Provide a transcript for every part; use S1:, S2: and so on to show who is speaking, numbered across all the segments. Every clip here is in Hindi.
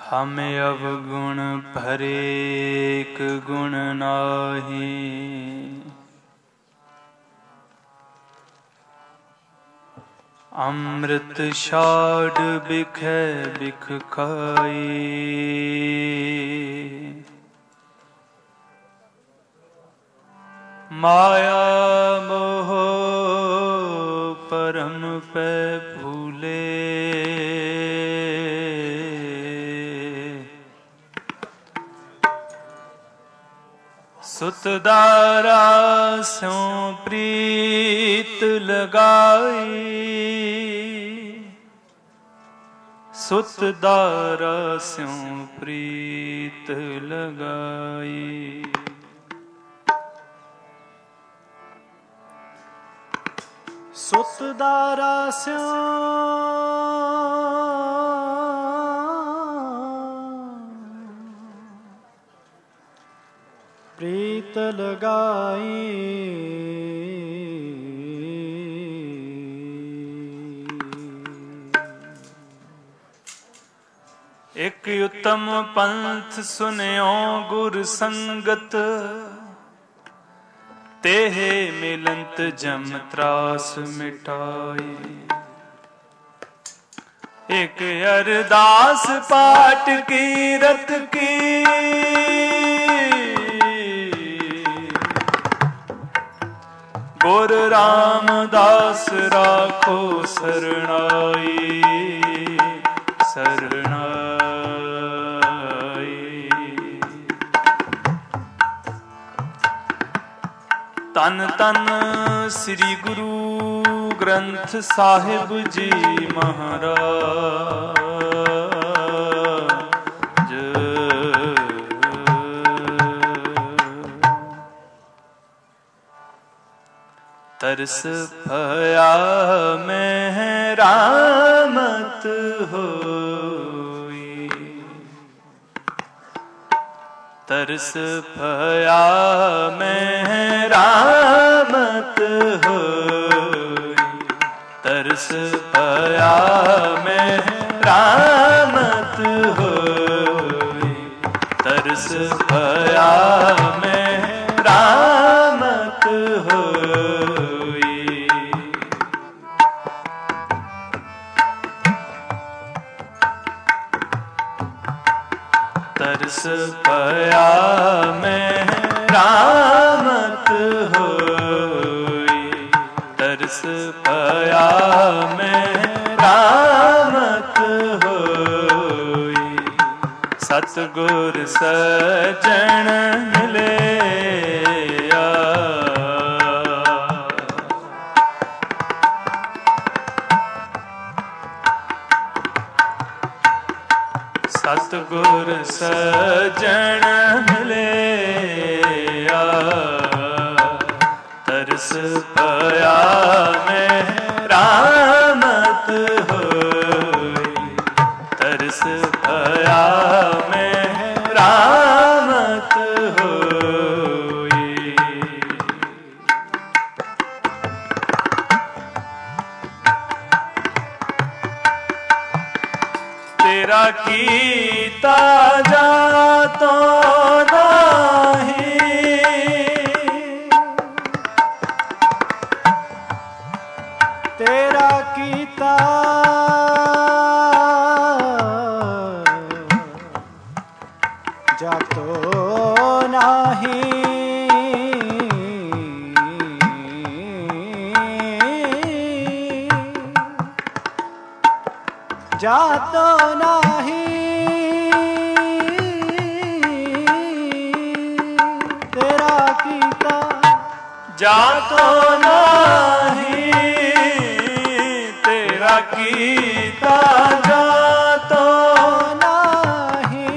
S1: हमें अवगुण भरेक गुण नाही। अमृत शाड बिखै बिख खाई। माया मोह परम पे भूले। सुतदारा स्यों प्रीत लगाई। सुतदारा स्यों प्रीत लगाई।
S2: सुतदारा स्यों प्रीत लगाई।
S1: एक उत्तम पंथ सुन्यो गुर संगत। तेहे मिलंत जम त्रास मिटाई। एक अरदास पाठ की रत की। गुर रामदास राखो सरणाई। सरणाई। तन तन श्री गुरु ग्रंथ साहिब जी महाराज। तरस भया में रामत होई। तरस भया में रामत होई। तरस भया में रामत होई। तरस भया में रामत होई। तरस भया में रामत होई। तरस भया में रामत होई। सतगुर सजन मिले। सतगुर सजन मिलिया। तरस भया में रामत होई। तरस भया में रामत होई। तेरा कीता जातो नाही।
S2: तेरा कीता जातो नाही। जातो नाही। तेरा कीता
S1: जातो नाही। तेरा कीता जातो
S2: नाही।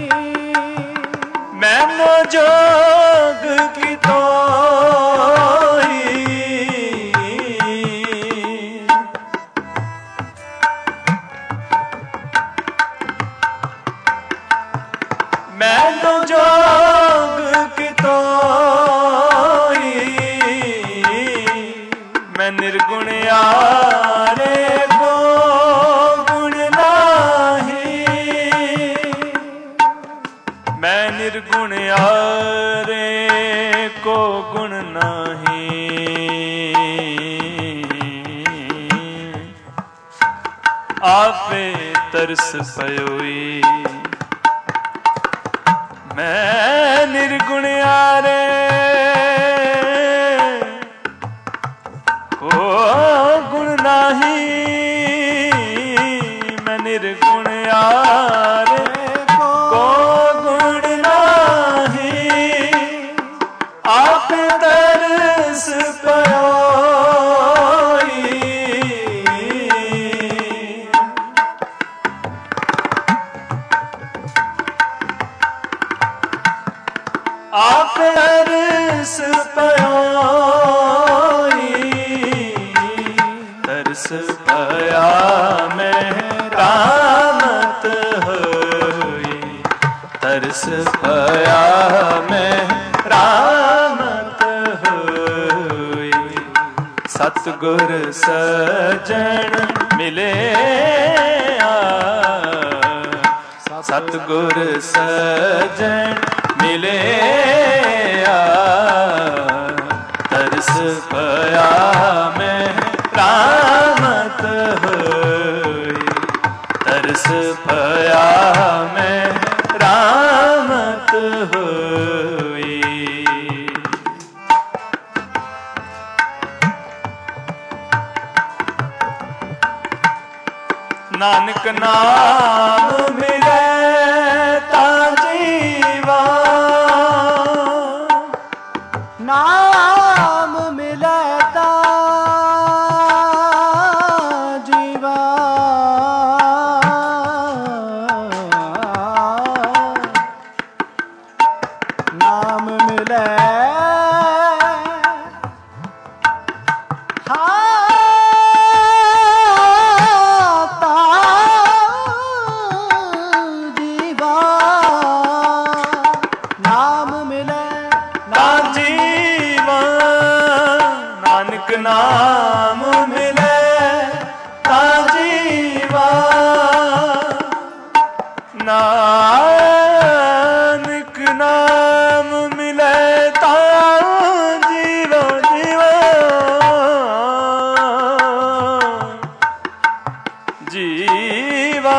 S1: मैनो जोग की तो मैं तो जोग की तो मैं निर्गुण यारे को को गुण नाही, आपे तरस पयोई। मैं निर्गुण यारे को गुण नाही, मैं निर्गुण यारे को गुण नाही, आप तरस पयोई। आप तरस पयोई, तरस पया मैं रामत होई, तरस पया मैं रामत होई। सतगुर सजन मिले, सतगुर सजन मिले, तरस पया मैं रामत होई, तरस पया मैं रामत होई। नानक नाम मिले ता जीवा,
S2: नाम मिले ता जीवा, नाम मिले
S1: नाम मिले ता जीवा, नानक नाम मिले ता जीवा, जीवा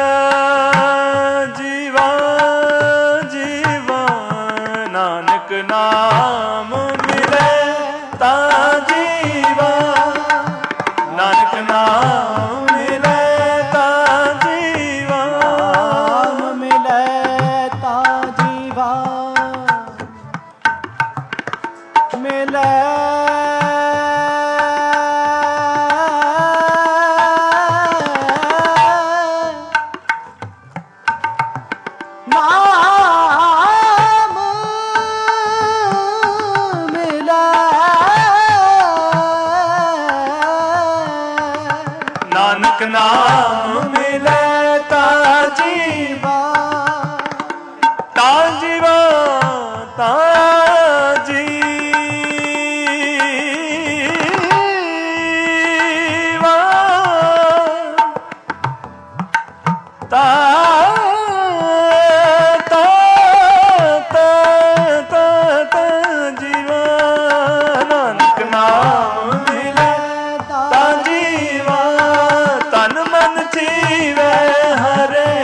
S1: जीवा जीवा, नानक नाम मिले ता जीवा, नानक नाम मिले ता जीवा,
S2: नाम मिले ता जीवा, मिले नाम मिले,
S1: नानक नाम मिले ता जीवा, ता जीवा, ता जीवा, ता ता ता ता ता जीवा, नानक नाम मिले ता जीवा, तन मन जीवे हरे,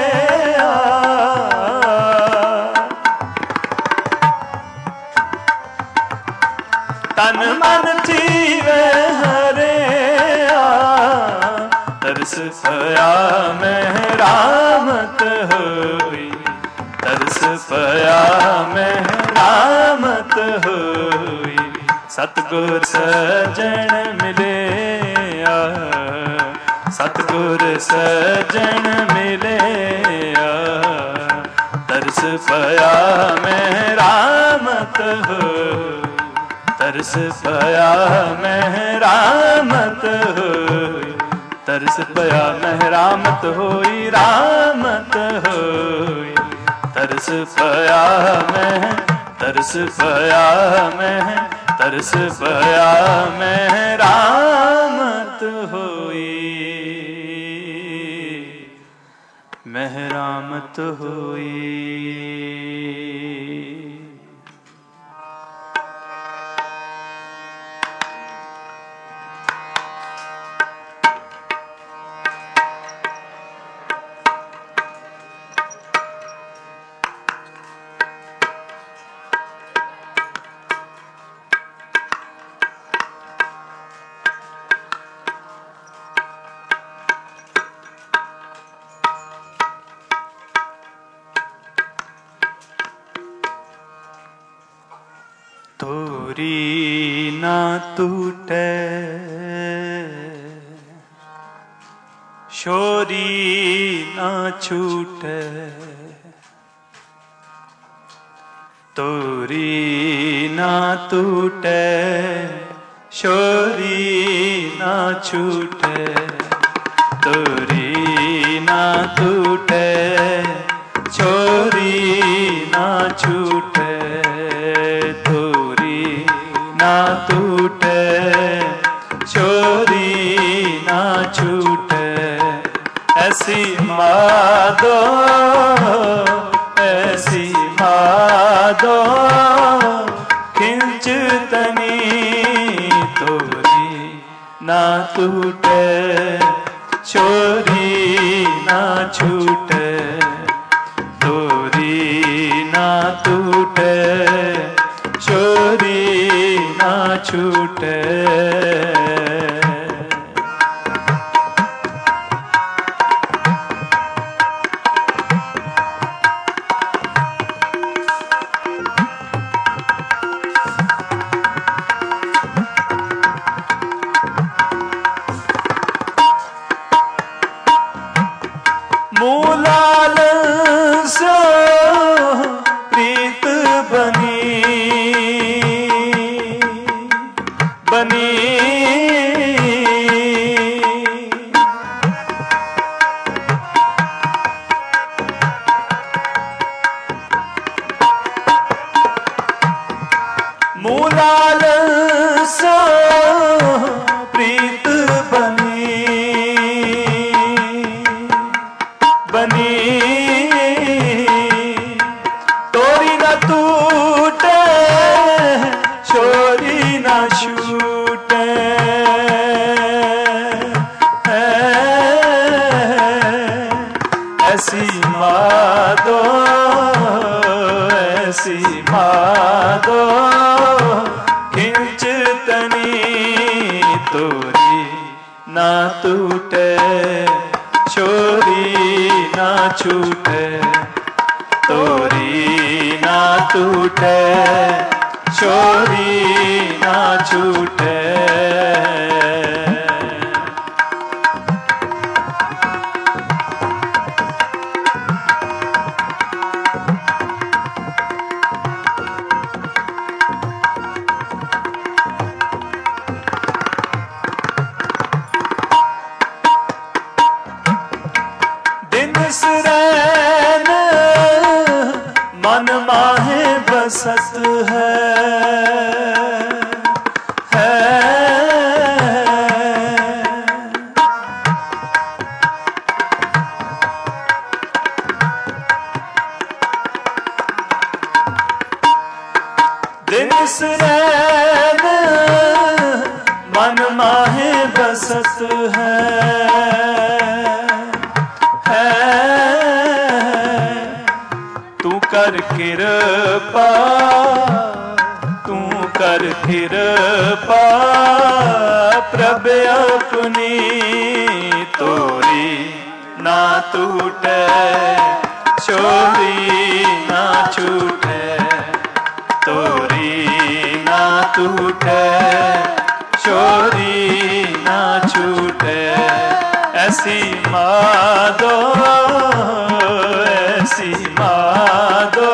S1: तन मन जीवे हरे, तरस पया मैं रामत होई, तरस पया मैं रामत होई। सतगुर सजन मिले, सतगुर सजन मिले, तरस पया मैं रामत होई, तरस पया मैं रामत होई, तरस पया मैं रामत होई, रामत होई, तरस पया मैं, तरस पया मैं, तरस पया मैं रामत होई, मैं रामत होई। ना टूटे, शोरी ना छूटे, तोरी ना टूटे, शोरी ना छूटे, तोरी ना टूटे, छोरी ना छूटे, तोरी ना टूटे, छोरी ना छूटे। ऐसी मादो, ऐसी मादो, खिंचतनी तोरी ना टूटे, छोरी ना छूटे, तोरी ना टूटे, छोरी ना छूटे। मूलाल सो प्रीत बनी, बनी मूलाल सो प्रीत बनी, बनी तोरी न टूटे, छोरी न छूटे, ऐसी मादो, ऐसी मादो, खिंचतनी तोरी ना टूटे, छोरी ना छूटे, तोरी ना टूटे, छोरी ना छूटे। रैन मन माहे बसत है, दिन रैन मन माहे बसत है, तू कर कृपा, तू कर कृपा, प्रभु अपनी तोरी ना टूटे, छोरी ना छूटे, तोरी ना टूटे, छोरी ना छूटे। ऐसी मादो, ऐसी मादो,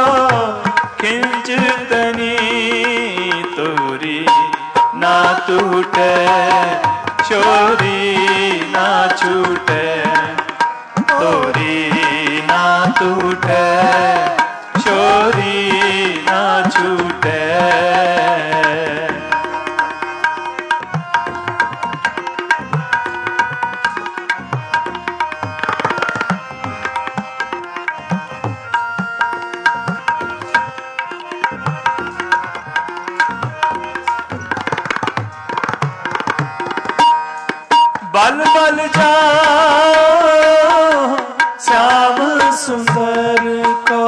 S1: खिंचतनी तोरी ना टूटे, छोरी ना छूटे, तोरी ना टूटे, छोरी ना छूटे। बल बल जाओ श्याम सुंदर को,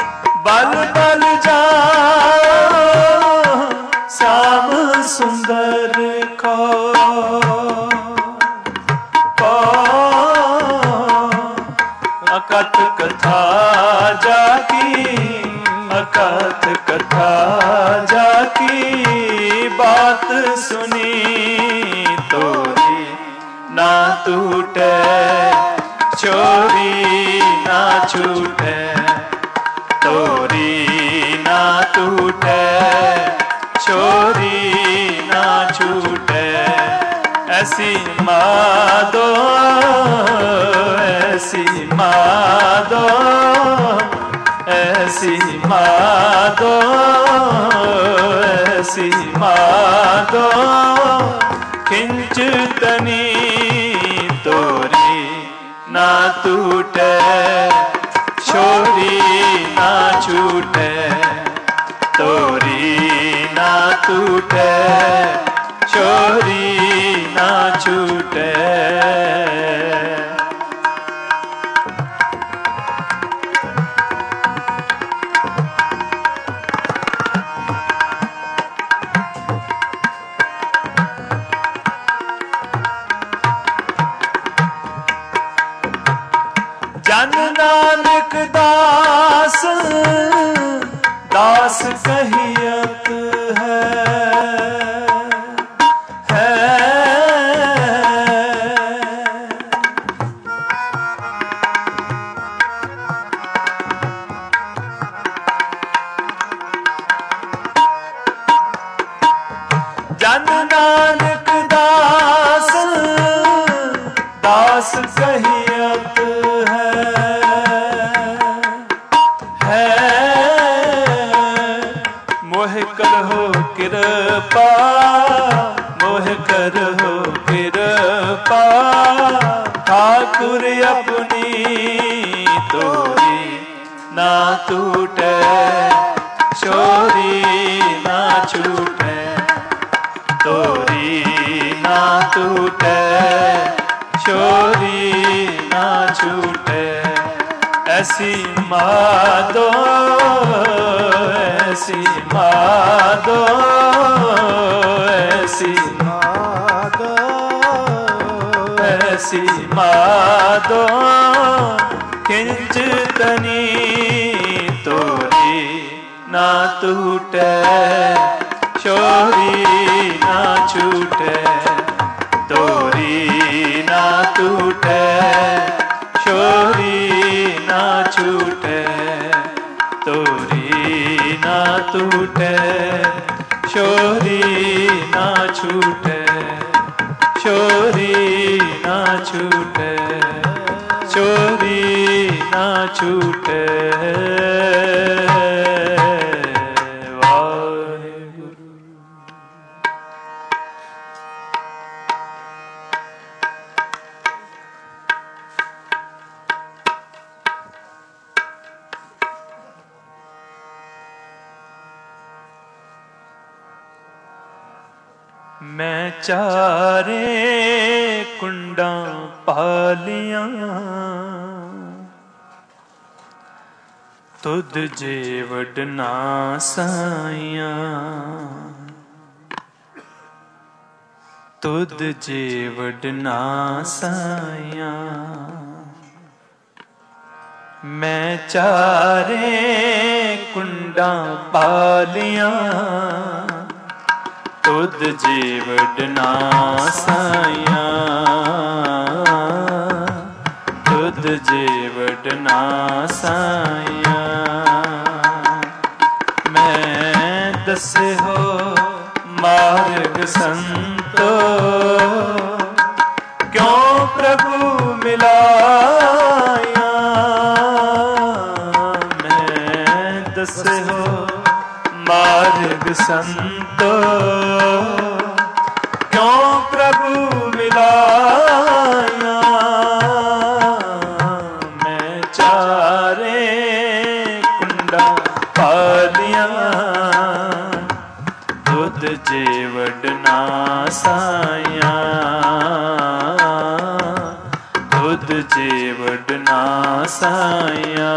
S1: बल बल जाओ श्याम सुंदर सुंदर को अकथ कथा जाकी, अकथ कथा जाकी बात सुनी तोरी ना टूटे, चोरी ना छूटे, तोरी ना टूटे, चोरी ना छूटे। ऐसी मादो, ऐसी मादो, ऐसी मादो, ऐसी मादो खिंचतनी तोरी ना टूटे, छोरी ना छूटे, तोरी ना टूटे, छोरी ना छूटे। जन नानक दास, दास कहियत है। जन नानक दास, दास कहियत मोह करहो कृपा, मोह करहो कृपा, ठाकुर अपनी तोरी ना टूटे, छोरी ना छूटे, तोरी ना टूटे, छोरी ना छूटे। ऐसी मादो, ऐसी मादो, ऐसी
S2: मादो,
S1: ऐसी मादो खिंचतनी तोरी ना टूटे, छोरी ना छूटे, तोरी ना टूटे, छोरी ना छूटे, तोरी ना टूटे, छोरी ना छूटे, छोरी ना छूटे, छोरी ना छूटे। मैं चारे कुंडा पालियां, तुद जे वडना साइयां, तुद जे वडना साइयां। मैं चारे कुंडा पालियां, तुद जे वडना साइयां, तुद जे वडना साइयां। मैं दसे हो मार्ग संतो, क्यों प्रभु मिलाया। मैं दसे हो मार्ग संतो, क्यों प्रभु मिलाया। मैं चारे कुंडा पालियां, तुद जे वडना साइयां, तुद जे वडना साइयां।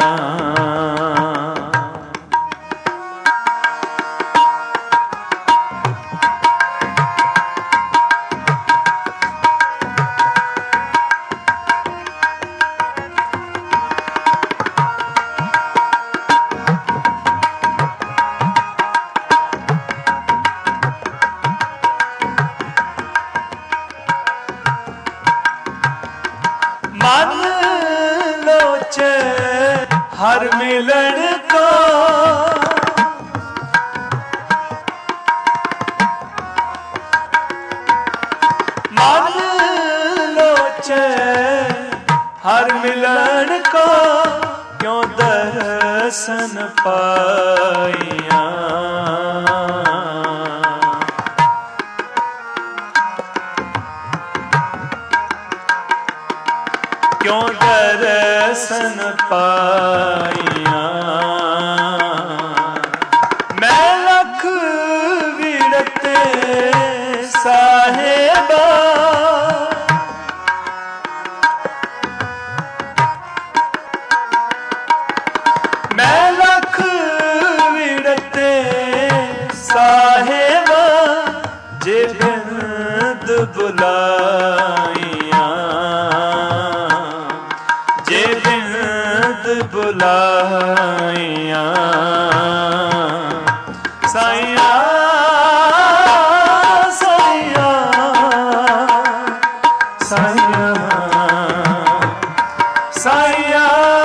S1: हर मिलन को मान लोचे हर मिलन को क्यों दर्शन पाइया क्यों दर्शन पाइया मैं लख विड़ते साहेबा मैं लख विड़ते साहेबा जे बिंद बुलाइया जे बिंद बुलाइया साइया साइया साइया साइया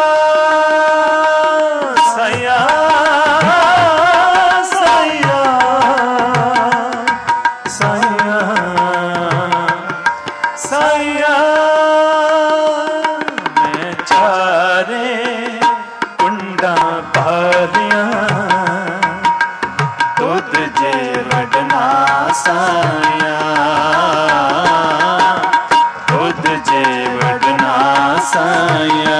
S1: साइया साइया साइया साइया मैं चारे कुंडा पालिया तुद जे वडना साया तुद जे वडना साया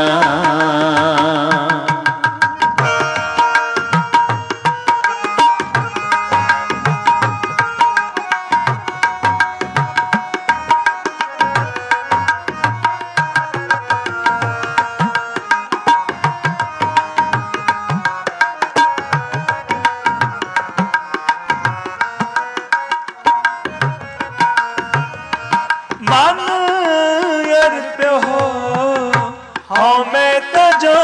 S1: मन अर्प्यो हो हमें तजो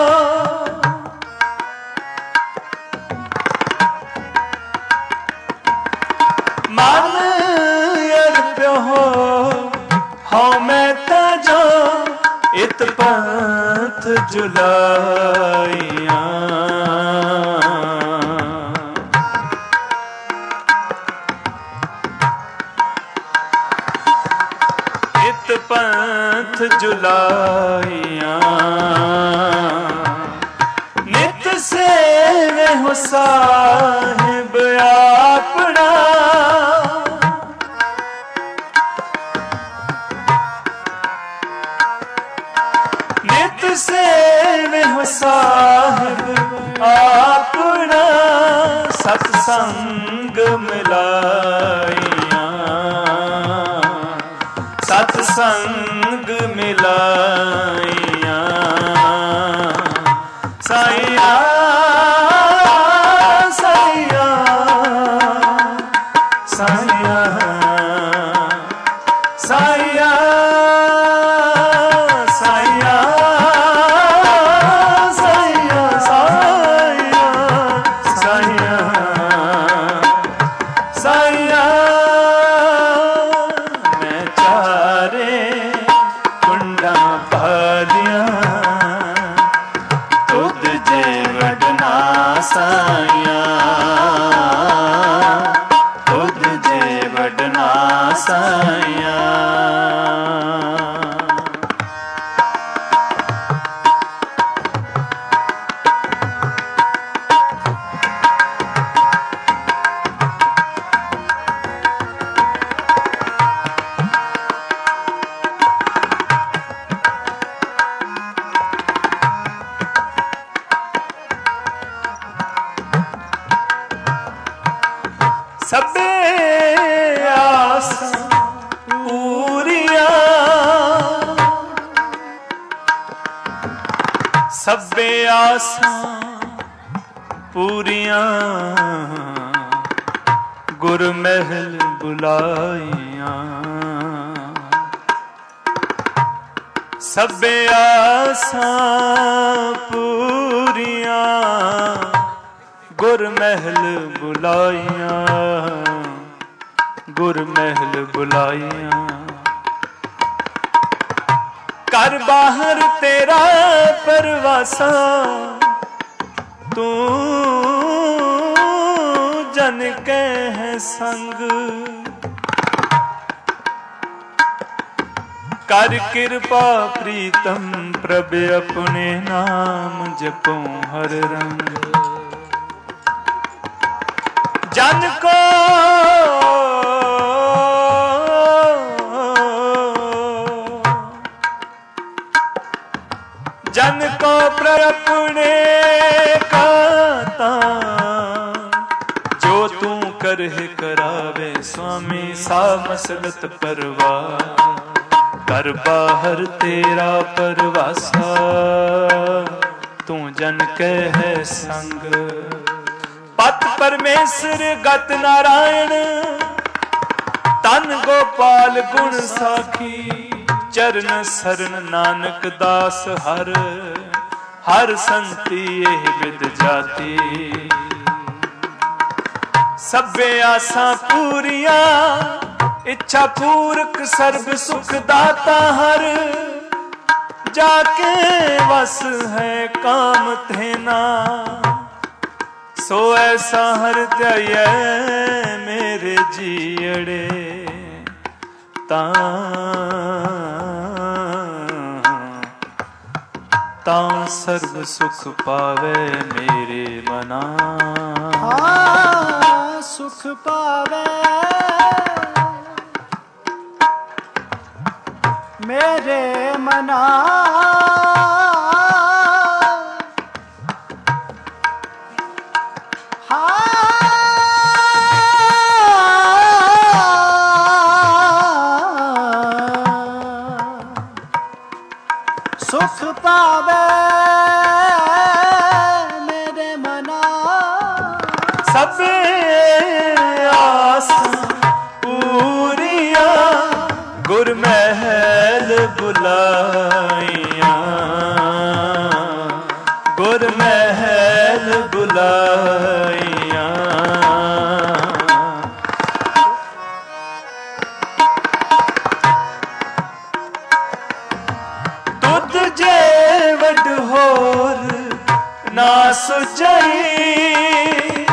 S1: मन अर्प्यो हो हमें तजो इत पंथ जुलाइया पंथ जुलाइया नित से वे हो साहिब अपना नित से वे हो साहिब अपना सत्संग मिलाइया सत्संग मिलाइया साइया साइया साइया साइया साइया साइया साइया साइया साइया मैं चारे कुंडा पालिया तुद जे वडना साया तुद जे वडना साया सबे आसा पूरिया सबे आसा पूरिया गुर महल बुलाइया सबे आसा पूरिया गुर महल बुलाइया गुर महल बुलाइया कर बाहर तेरा परवासा, तू जन के है संग। कर कृपा प्रीतम प्रभ अपने नाम जपो हर रंग। जन को अपने काता, जो तू करहे करावे स्वामी सा मसलत परवाह। कर बाहर तेरा परवासा, तू जन के है संग। पत परमेश्वर गत नारायण, तन गोपाल गुण साखी। चरण शरण नानक दास हर, हर संति एह विद जाती। सभे आसा पूरिया, इच्छा पूरक सर्व सुख दाता हर। जाके वस है काम तेना, सो ऐसा हर ध्याय मेरे जीअड़े। तां सर्व सुख पावे मेरे मना।
S2: हाँ सुख पावे मेरे मना। सुख पावे मेरे मना।
S1: सब आस पूरिया, गुर महल बुलाइया। गुर महल बुलाइया। होर ना सुझई,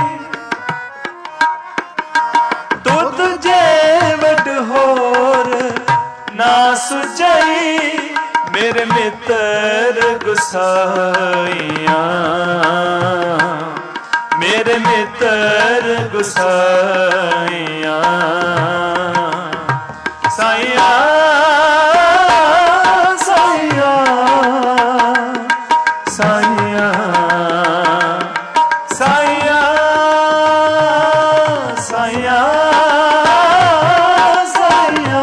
S1: तुद जे वड होर ना सुझई। मेरे मित्र गुसाइया, मेरे मित्र गुसाइया। साइया साइया साइया साइया साइया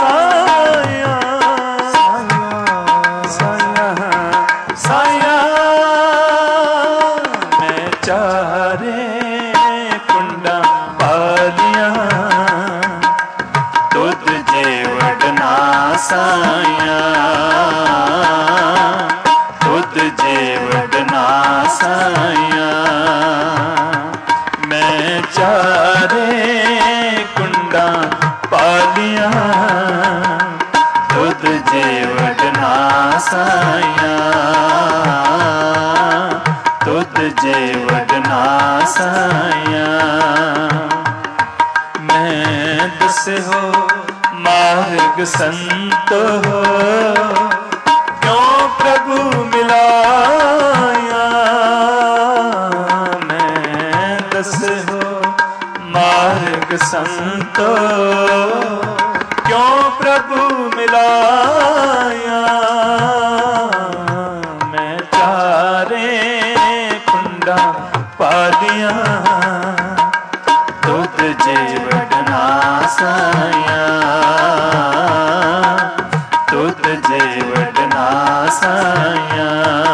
S1: साइया साइया। मैं चारे कुंडा पालिया, तुद जे वडना साइया। साइया मैं चारे कुंडा पालिया, तुद जे वडना साइया। तुद जे वडना साइया। मैं दस हो मार्ग संत हो, क्यों प्रभु मिलाया। मैं दस हो मार्ग संत, क्यों प्रभु मिलाया। मैं चारे कुंडा पालिया, तुद जे वडना साइया। तुद जे वडना साइया।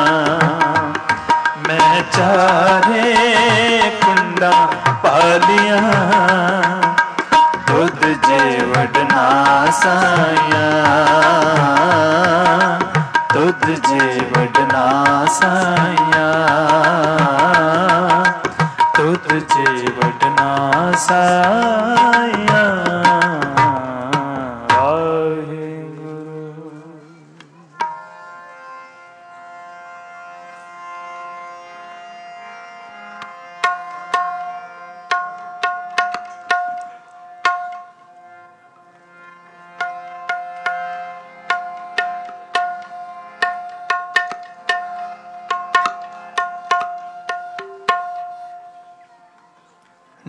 S1: मैं चारे कुंडा पालिया, तुद जे वडना साइया। तुद जे वडना साइया। तुद जे वडना साइया। वाहिगुरु।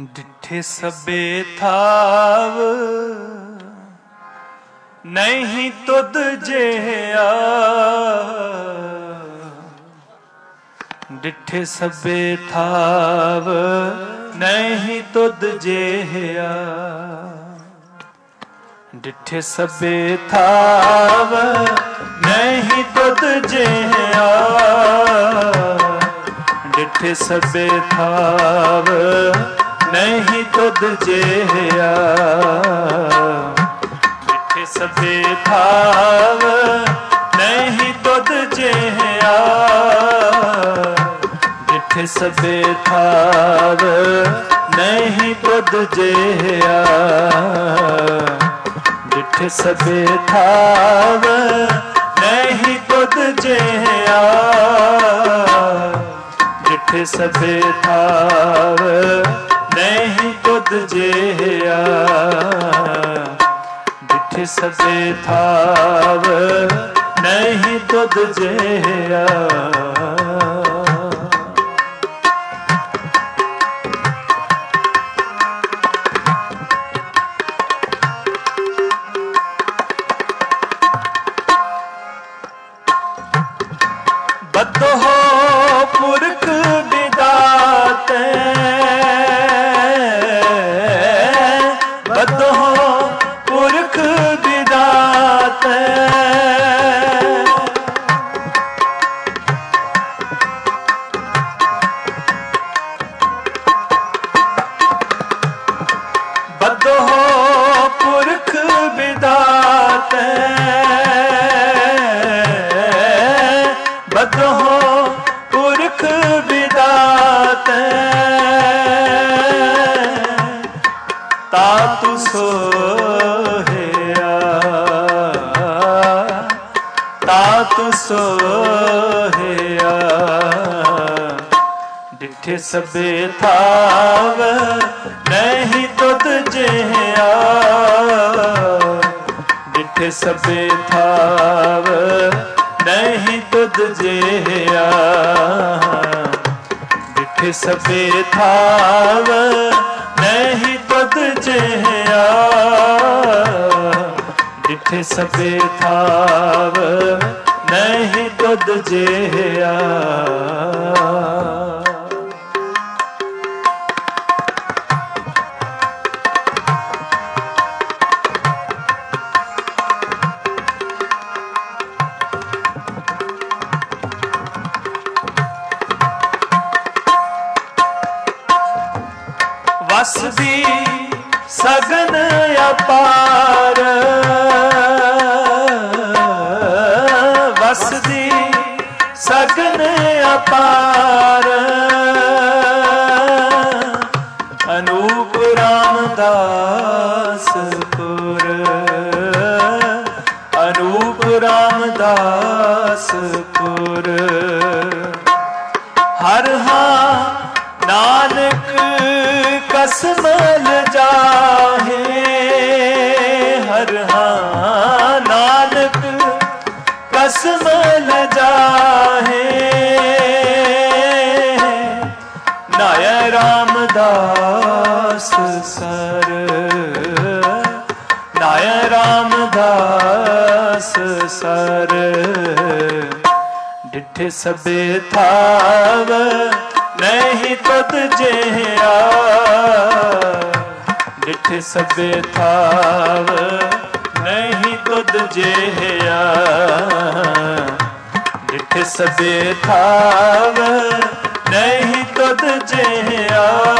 S1: डिठे सबे थाव नहीं तुद जेया, डिठे सबे थाव नहीं तुद जेया, डिठे सबे थाव नहीं तुद जेया, डिठे सबे थाव नहीं तुद जेया, डिठे सबे थाव नहीं तुद जेया, डिठे सबे थाव नहीं तुद जेया, डिठे सबे थाव नहीं तुद जेया, डिठे सबे थाव नहीं तुद जेया, डिठे सबे थाव नहीं तुद जेया। बद्दो पुरख विदाते, बद्दो पुरख विदाते, बद्दो पुरख विदाते, बद्दो पुरख विदाते, तातु सोहया, तातु सोहया, डिठे सबे थाव नहीं तुद जेया, डिठे सबे थाव नहीं तुद जेया, डिठे सबे थाव नहीं तुद जेया, डिठे सबे थाव नहीं तुद जेया। वसदी सगन अपार, वसदी सगन अपार, अनूप रामदास पुर, अनूप रामदास पुर, हर हाँ नानक कसमल जाहे, हर हाँ नानक कसमल जाहे, नाय रामदास सर, नाय रामदास सर, डिठे सबे थाव नहीं तुद जेया, डिठे सबे थाव नहीं तुद जेया, डिठे सबे थाव नहीं तुद जेया,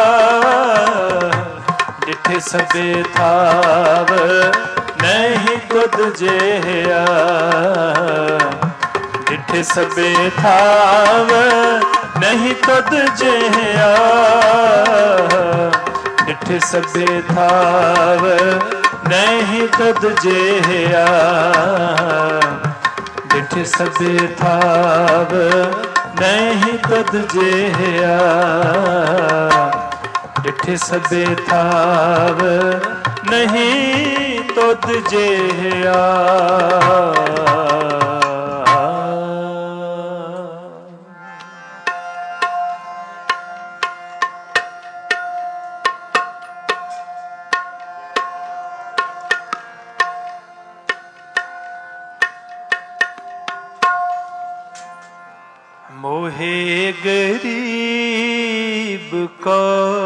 S1: डिठे सबे थाव नहीं तुद जेया, डिठे सबे थाव नहीं तुद जेया, डिठे सबे थाव नहीं तुद जेया, डिठे सबे थाव नहीं तुद जेया, डिठे सबे थाव नहीं तुद जेया। मोहे गरीब को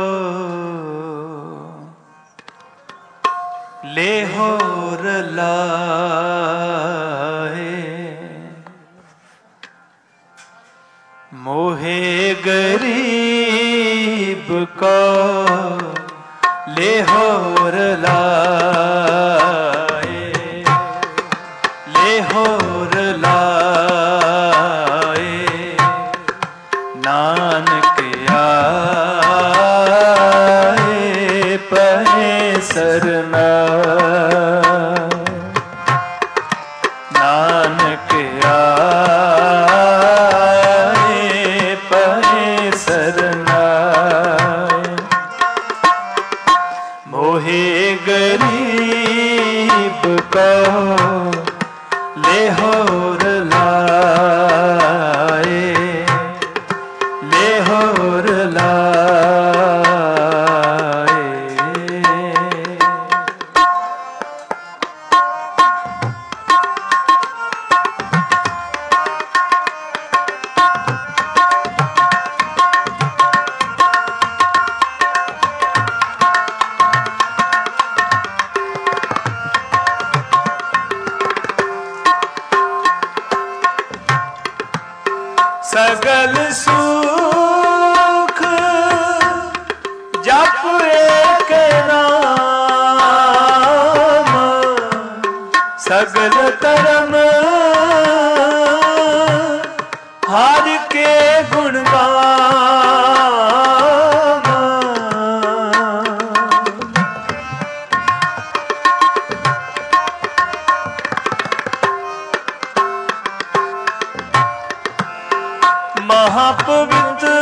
S1: ले होर लाए, मोहे गरीब को ले होर लाए, ले होर लाए, नानक आए पहे सरना, नानक आए पहे सरना, मोहे गरीब को ले होर लाए, ले होर लाए। सगल सुख जप एक नाम, सगल तरम हर के गुण गाम, महापवित्र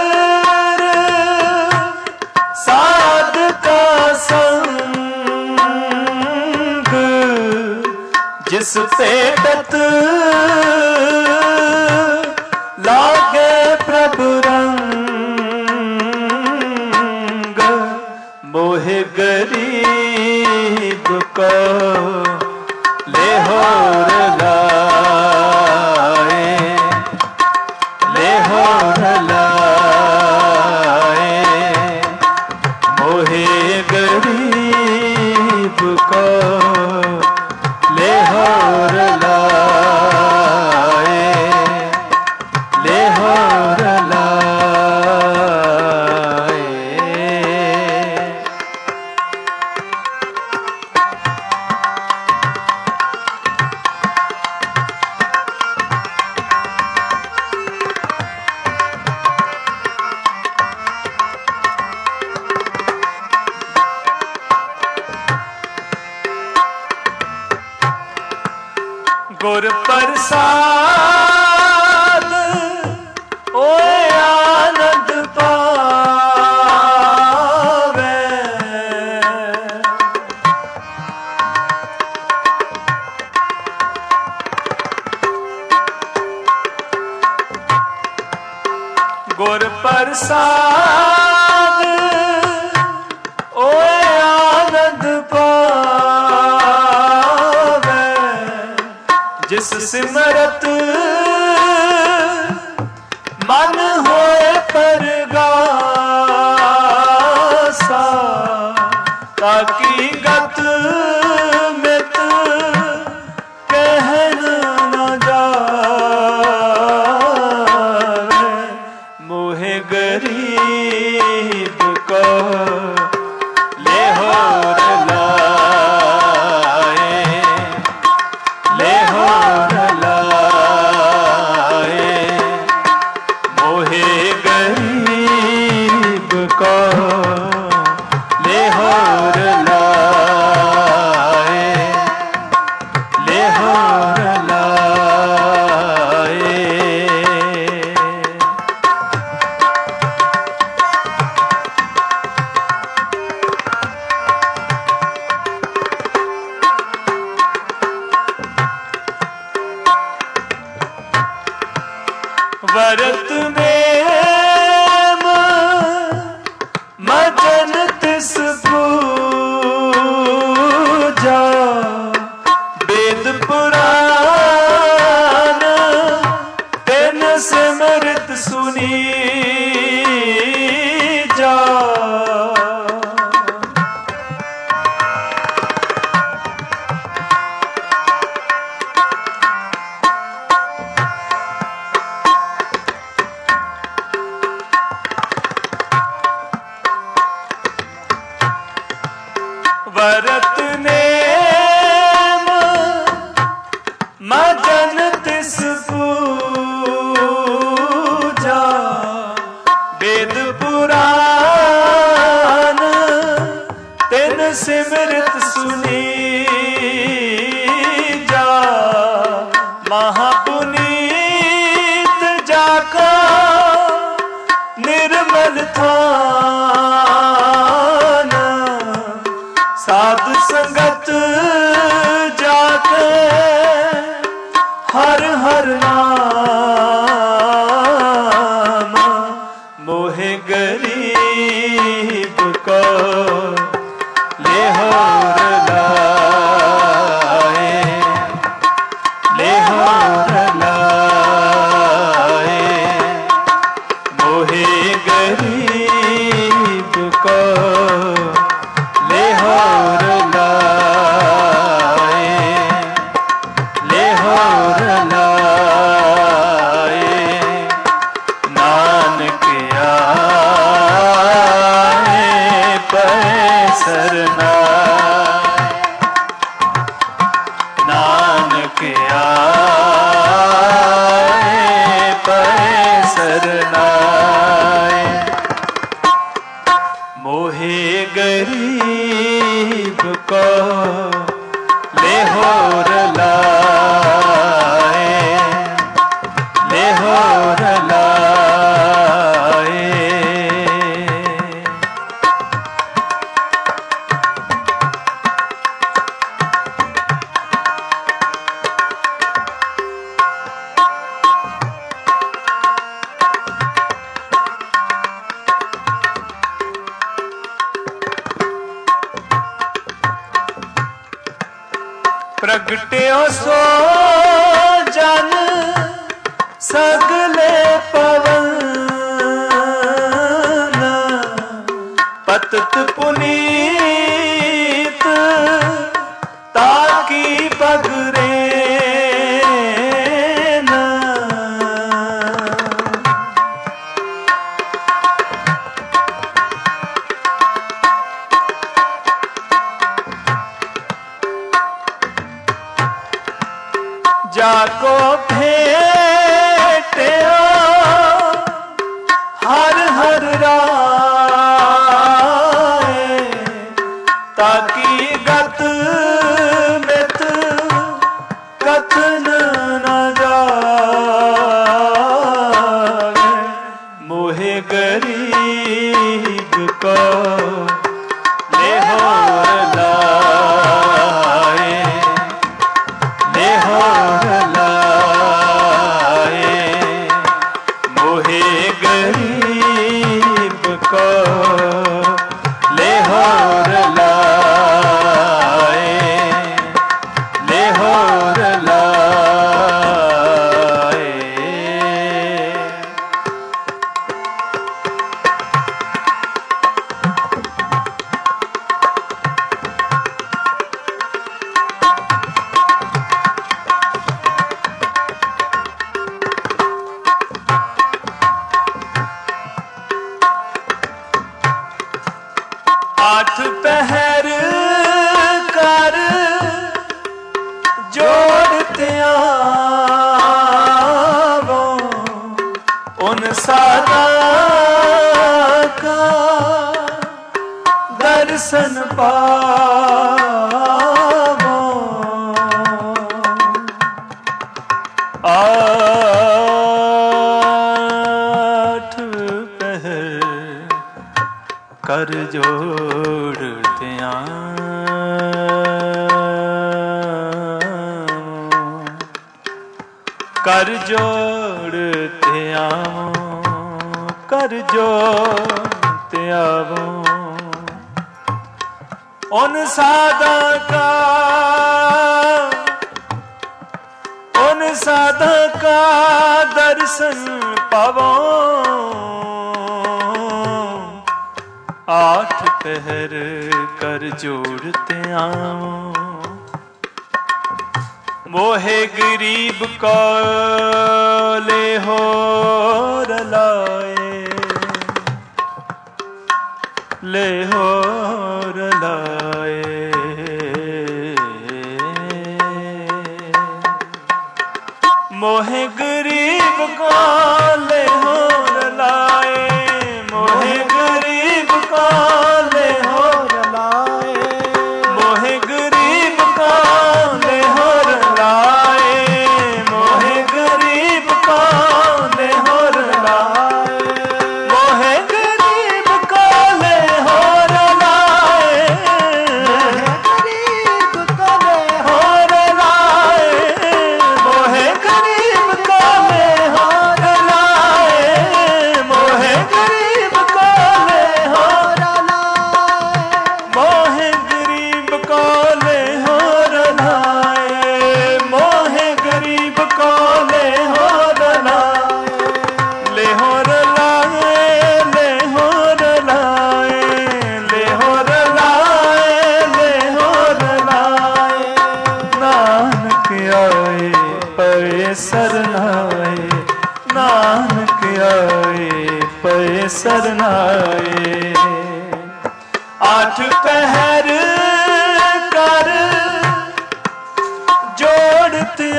S1: साध का संग, जिस पे तत लागे प्रभु रंग, मोहे गरीब को ले होर लाए, ले होर लाए, मोहे गरीब को ले होर लाए, ले होर लाए। गुर प्रसाद ओए आनंद पावे, गुर प्रसाद ओए आनंद पावे, जिस सिमरत मन होए परगासा, ताकि गत मित कहन न जावे, मोहे गरीब को ले होर लाए, ले होर लाए, मोहे गरीब को ले होर लाए, ले होर लाए। वरत में मजन तिस पूजा, वेद पुराण तिन सिमरत आए पए सरनाए। मोहे गरीब को लेहोर लाए, लेहोर लाए। प्रगट्यो सो जन सगले पवन, पतत पुनीत ताकी पगरे न। जाको भेटयो हर हर राय, ताकि गत मित कथन न जाए। मोहे गरीब को लेहोर लाए, लेहोर लाए। मोहे गरीब को लेहोर लाए, लेहोर लाए। आठ पहर कर जोड़ते आवो, उन सादा का दर्शन पावो। आठ पहर कर जोड़ते कर जोड़ते आओ, कर जोड़ते आओ। उन सादा का दर्शन पावो। आठ पहर कर जोड़ते आओ। मोहे गरीब को लेहोर लाए, लेहोर लाए। मोहे गरीब को लेहोर लाए, मोहे गरीब को लेहोर लाए। मोहे गरीब को लेहोर लाए, मोहे गरीब को लेहोर लाए। मोहे गरीब को लेहोर लाए,
S2: गरीब को
S1: लेहोर लाए। मोहे गरीब को लेहोर लाए, मोहे गरीब को लेहोर मोहे गरीब को लेहोर लाए, मोहे गरीब को लेहोर लाए। लेहोर लाए, लेहोर लाए, लेहोर लाए, लेहोर लाए। नानक आए पए सरनाए, नानक आए पए सरनाए। आठ पहर कर जोड़ते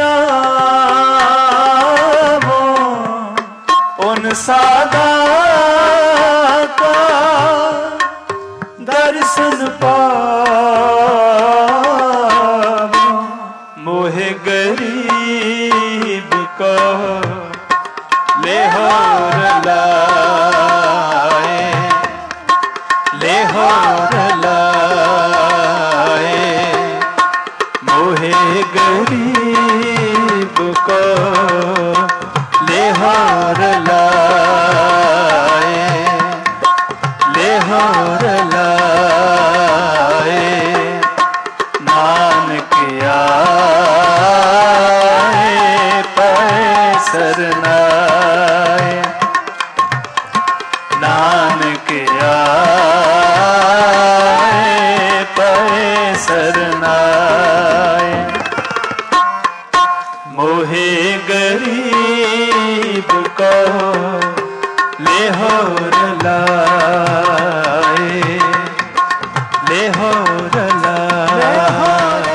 S1: मोहे गरीब को लेहोर लाए, लेहोर लाए, मोहे गरीब को लेहोर लाए, लेहोर लाए, नानक आए पैसरनाए, नानक आए पैसरनाए, मोहे गरीब को लेहोर लाए, लेहोर लाए।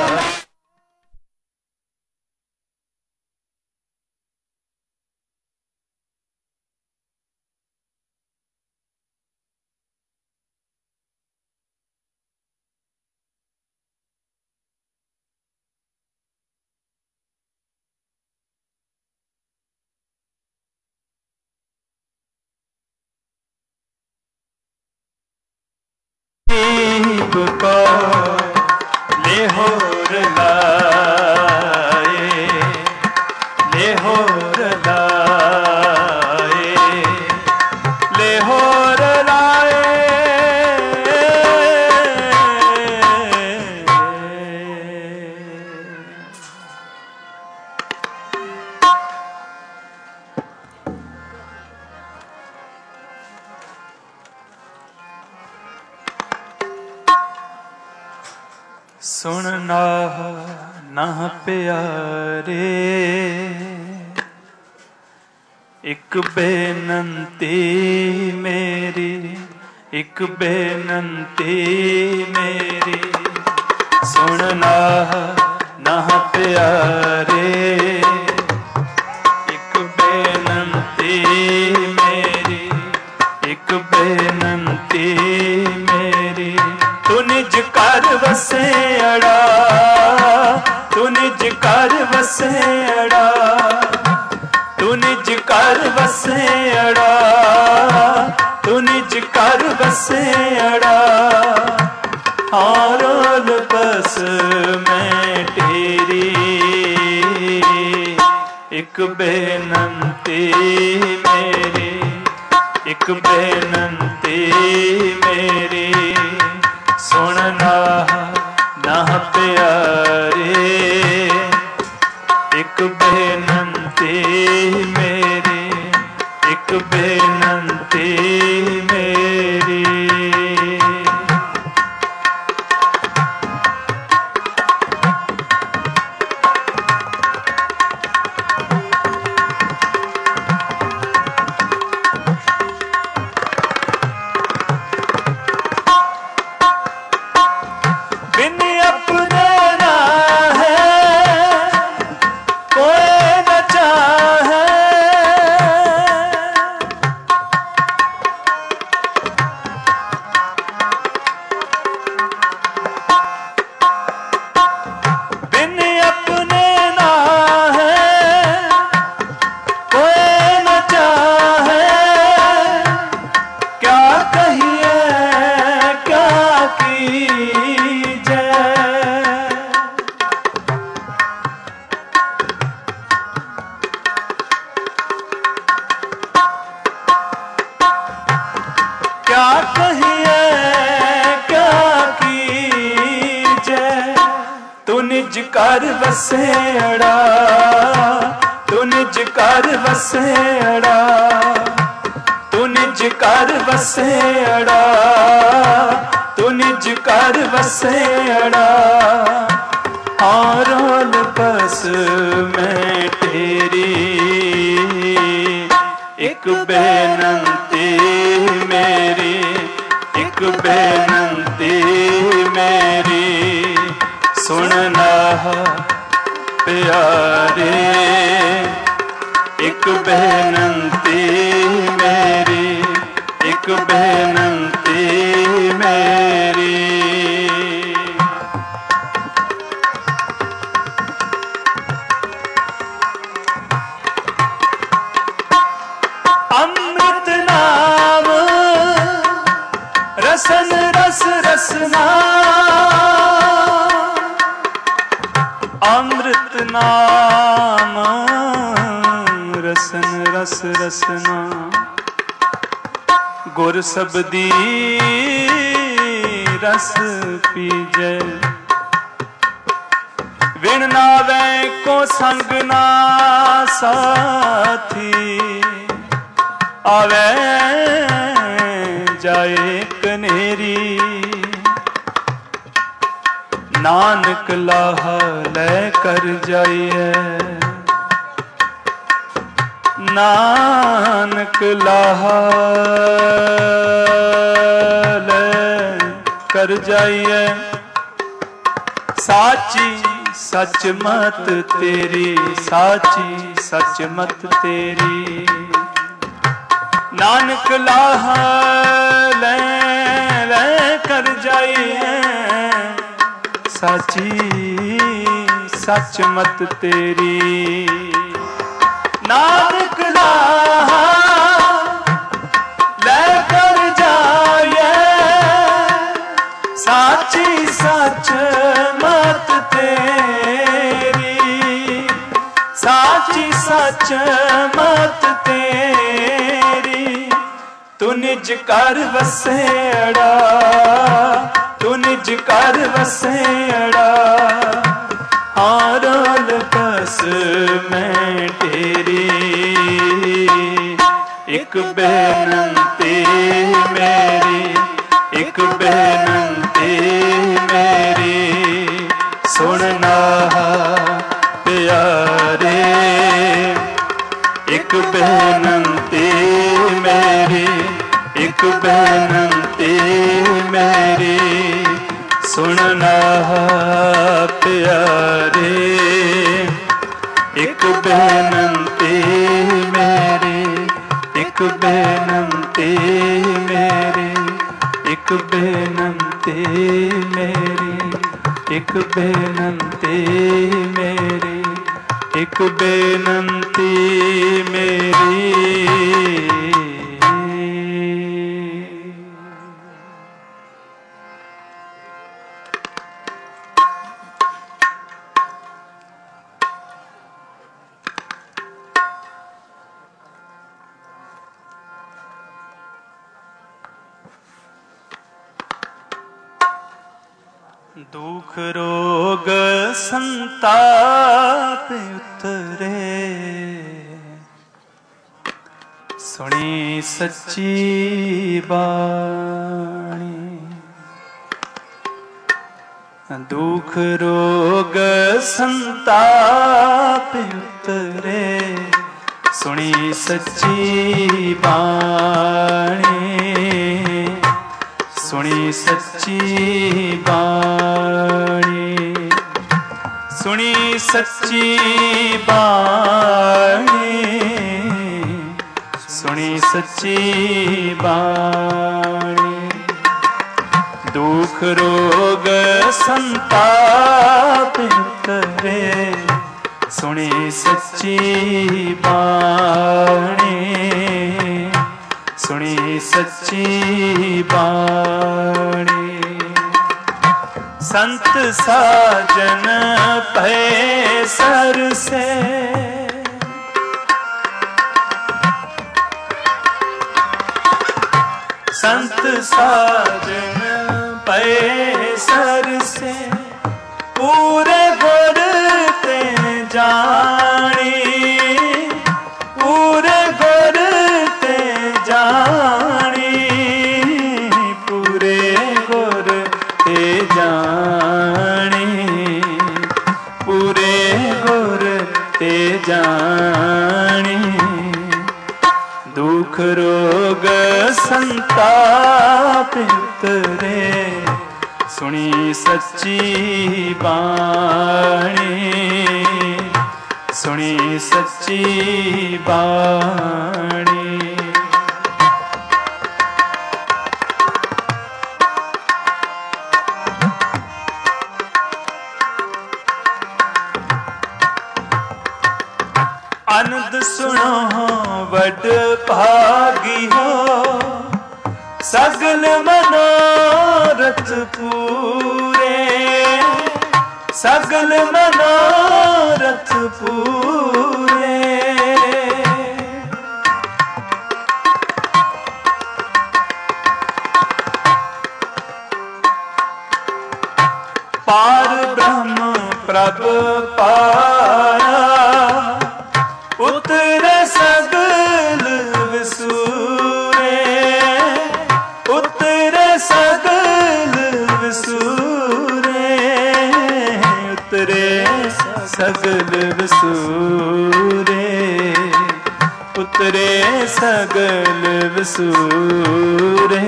S1: गरीब को लेहोर लाए, लेहोर लाए, लेहोर लाए, सुनना ना प्यारे, एक बेनंती मेरी, एक बेनंती मेरी, सुनना ना प्यारे, एक बेनंती मेरी, एक बेनंती मेरी, तू निज कर वसे अड़ा, तू निज कर वसे अड़ा, तू निज कर वसे अड़ा, तू निज कर वसे अड़ा, हारोल बस मैं तेरी, एक बेनंती मेरी, एक बेनंती मेरी, सुनना ना प्यारे, एक बेनंती मेरी, एक बेनंती मेरी। कर वसेड़ा, तू निज कर वसेड़ा, तू निज कर वसेड़ा, तू निज कर वसेड़ा, हारोल बस मैं तेरी, एक बेनंती मेरी, एक बेनंती मेरी, सुनना प्यारे, एक बेनंती मेरी, एक बेनंती मेरी। ਅੰਮ੍ਰਿਤ ਨਾਮ ਰਸਨ ਰਸ ਰਸਨਾ ਗੁਰ ਸਬਦੀ ਰਸ ਪੀਜੈ ਵਿਣ ਨਾਵੈ ਕੋ ਸੰਗ ਨਾ ਸਾਥੀ ਆਵੈ ਜਾਏ ਕਨੇਰੀ ਨਾਨਕ ਲਾਹਾ ਲੈ ਕਰ ਜਾਈਐ ਨਾਨਕ ਲਾਹਾ ਲੈ ਕਰ ਜਾਈਐ ਸਾਚੀ ਸੱਚ ਮਤ ਤੇਰੀ ਸਾਚੀ ਸੱਚ ਮਤ ਤੇਰੀ ਨਾਨਕ ਲਾਹਾ ਲੈ ਲੈ ਕਰ ਜਾਈਐ ਸਾਚੀ ਸੱਚ ਮਤ ਤੇਰੀ ਨਾਨਕ ਲਾਹਾ ਲੈ ਕਰ ਜਾਈਐ ਸਾਚੀ ਸੱਚ ਮਤ ਤੇਰੀ ਸਾਚੀ ਸੱਚ ਮਤ ਤੇਰੀ ਤੂੰ ਨਿਜ ਕਰ ਵਸੇੜਾ ਤੂੰ ਨਿਜ ਕਰ ਵਸੇੜਾ ਹਾਰਲ ਕਸ ਮੈਂ ਤੇਰੀ ਇੱਕ ਬੇਨੰਤੀ ਮੇਰੀ ਇੱਕ ਬੇਨੰਤੀ ਮੇਰੀ ਸੁਣਨਾ ਪਿਆਰੇ ਇੱਕ ਬੇਨੰਤੀ ਮੇਰੀ ਇੱਕ ਬੇਨੰਤੀ ਮੇਰੀ ਸੁਣਨਾ ਪਿਆਰੇ ਇੱਕ ਬੇਨੰਤੀ ਮੇਰੀ ਇੱਕ ਬੇਨੰਤੀ ਮੇਰੀ ਇੱਕ ਬੇਨੰਤੀ ਮੇਰੀ ਇੱਕ ਬੇਨੰਤੀ ਮੇਰੀ ਇੱਕ ਬੇਨੰਤੀ ਮੇਰੀ दुख रोग संताप उतरे सुनी सच्ची बाणी दुख रोग संताप उतरे सुनी सच्ची बाणी सुनी सच्ची बाणी सुनी सच्ची बाणी सुनी सच्ची बाणी दुख रोग संताप उतरे सुनी सच्ची बाणी सुनी सच्ची बाणी संत साजन पे सर से संत साजन पे सर से पूरे गुर ते जानी पूरे गुर ते जानी पूरे गुर ते जानी पूरे गुर ते जानी दुख रोग संताप उतरे सुनी सच्ची बाणी सुनी सच्ची बाणी आनंद सुनो वड भागी हो सगल मनोरथ पूरे सगल मनोरथ पूरे। पार ब्रह्म प्रभ पाया, उतरे सगल विसूरे, उतरे सगल विसूरे, उतरे सगल विसूरे, उतरे सगल विसूरे।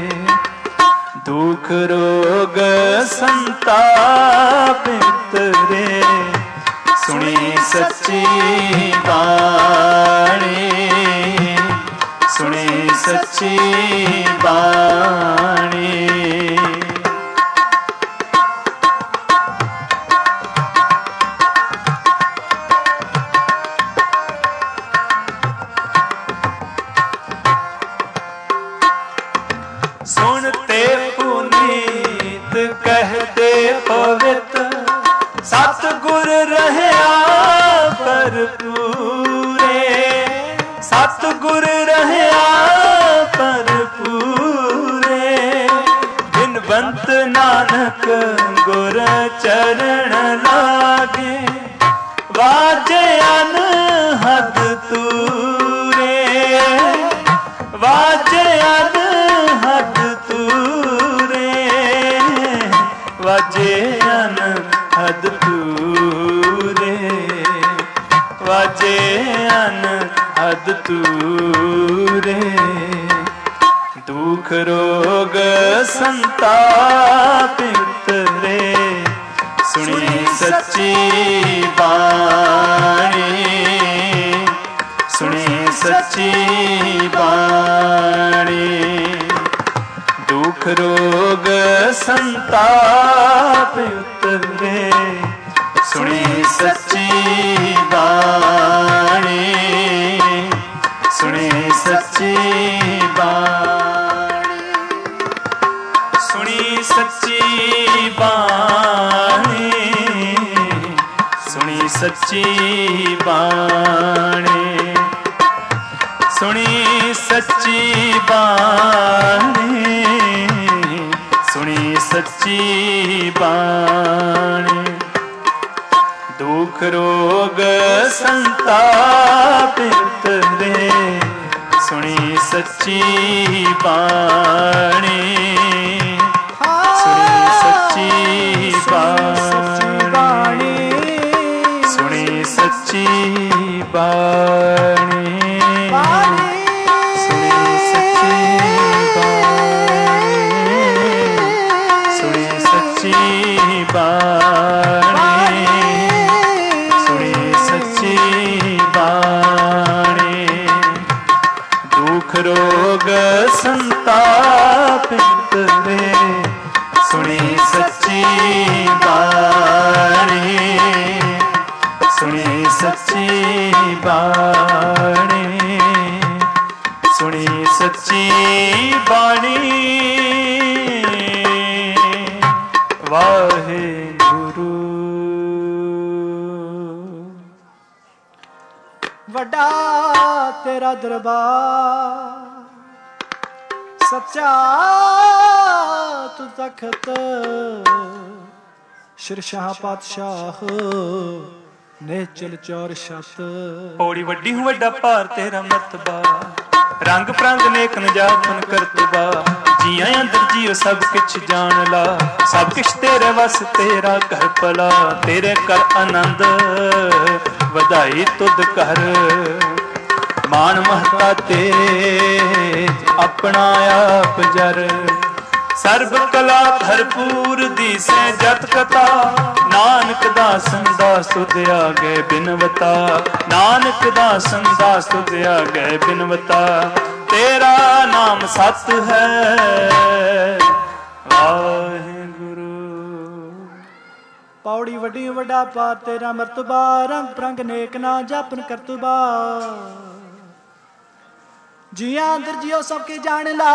S1: दुख रोग संताप उतरे, सुनी सच्ची बाणी, सुनी सच्ची बाणी। सुनते पुनीत कहते पवित्र, सतगुर रहया भरपूरे, सतगुर रहया भरपूरे। बिनवंत नानक गुर चरण लागे, वाजे अनहद तूरे, वाजे अनहद तूरे, वाजे अनहद तूरे, वाजे अनहद तूरे। दुख रोग संताप उतरे, सुनी सच्ची बाणी, सुनी सच्ची बाणी। दुख रोग संताप उतरे, सुनी सच्ची बाणी, सुनी सच्ची बाणी, सुनी सच्ची बाणी, सुनी सच्ची बाणी, सुनी सच्ची बाणी, सुनी सच्ची बाणी। दुख रोग संताप उतरे, सुनी सच्ची बाणी, सुनी सच्ची बाणी, सुनी सच्ची बाणी, सुनी सच्ची बाणी, सुनी सच्ची बाणी, सुनी सच्ची बाणी। दुख रोग संताप उतरे, सुनी सच्ची बाणी, सुनी सच्ची बाणी, सुनी सच्ची बाणी। वाहेगुरु।
S2: वड्डा तेरा दरबार, सच्चा तू तखत, शिरशाह पातशाह नेचल चौर छत।
S1: पौड़ी वड्डी हूँ वड्डा भार तेरा मरतबा, रंग प्रंग नेक नजातन करतबा। जिया अंदर जियो सब किछ जान ला, सब किछ तेरे वस तेरा कर भला। तेरे कर आनंद वधाई तुद कर, मान महता तेज अपना आप जर। सर्ब कला भरपूर दिसे जत कथा, नानक दासन दास तुध आगे बिनवता। नानक दासन दास तुध आगे बिनवता, तेरा नाम सत है वाहेगुरु।
S2: पौड़ी वड्डी वड्डा पार तेरा मरतबा, रंग प्रंग नेक ना जापन करतबा। जिया अंदर जियो सबके जान ला,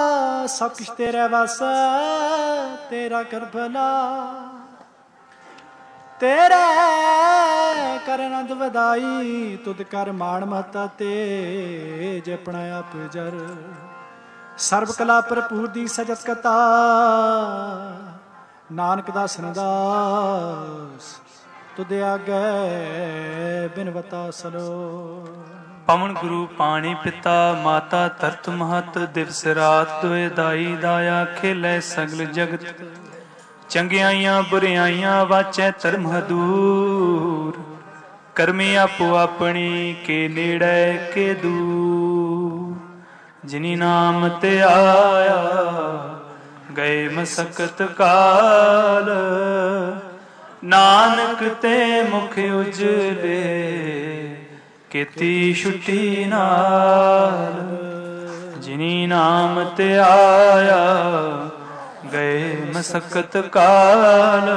S2: सब किछ तेरे वास तेरा कर भला। ਤੇਰੇ ਕਰ ਆਨੰਦ ਵਧਾਈ, ਤੁਧ ਕਰ ਮਾਣ ਮਹਤਾ ਤੇਜ ਆਪਣਾ ਆਪ ਜਰ। ਸਰਬ ਕਲਾ ਭਰਪੂਰ ਦੀ ਸਜਤ ਕਤਾ, ਨਾਨਕ ਦਾਸਨ ਦਾਸ ਤੁਧ ਆਗੇ ਬਿਨਵਤਾ ਸਲੋ।
S1: ਪਵਨ ਗੁਰੂ ਪਾਣੀ ਪਿਤਾ ਮਾਤਾ ਧਰਤ ਮਹਤ, ਦਿਵਸ ਰਾਤ ਦੁਇ ਦਾਈ ਦਾਇਆ ਖੇਲੇ ਸਗਲ ਜਗਤ। ਚੰਗਿਆਈਆਂ ਬੁਰਿਆਈਆਂ ਵਾਚੈ ਧਰਮ ਹਦੂਰ, ਕਰਮੀ ਆਪੋ ਆਪਣੀ ਕੇ ਨੇੜੇ ਕੇ ਦੂਰ। ਜਿਨੀ ਨਾਮ ਤੇ ਆਇਆ ਗਏ ਮਸਕਤ ਕਾਲ, ਨਾਨਕ ਤੇ ਮੁਖ ਉਜਲੇ ਕੀਤੀ ਛੁੱਟੀ ਨਾਲ। ਜਿਨੀ ਨਾਮ ਤੇ ਆਇਆ ਗਏ ਮਸਕਤ ਕਾਲ,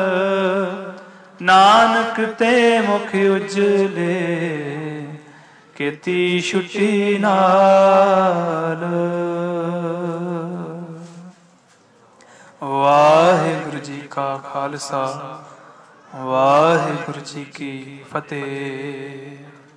S1: ਨਾਨਕ ਤੇ ਮੁਖ ਉਜਲੇ ਕੀਤੀ ਛੁੱਟੀ ਨਾਲ। ਵਾਹਿਗੁਰੂ ਜੀ ਕਾ ਖਾਲਸਾ, ਵਾਹਿਗੁਰੂ ਜੀ ਕੀ ਫਤਿਹ।